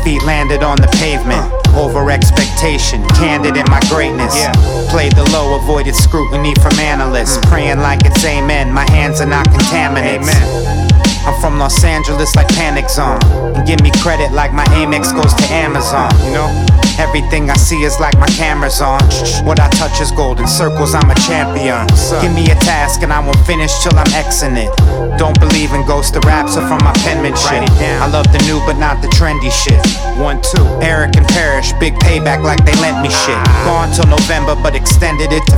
feet landed on the pavement. Over expectation, candid in my greatness. Played the low, avoided scrutiny from analysts. Praying like it's amen, my hands are not contaminates. I'm from Los Angeles like Panic Zone. And give me credit like my Amex goes to Amazon. You know, everything I see is like my camera's on. What I touch is gold, in circles I'm a champion. Give me a task and I won't finish till I'm Xing it. Don't believe in ghosts, the raps are from my penmanship. I love the new but not the trendy shit. 1, 2, Eric and Parrish, big payback like they lent me shit. Gone till November but extended it to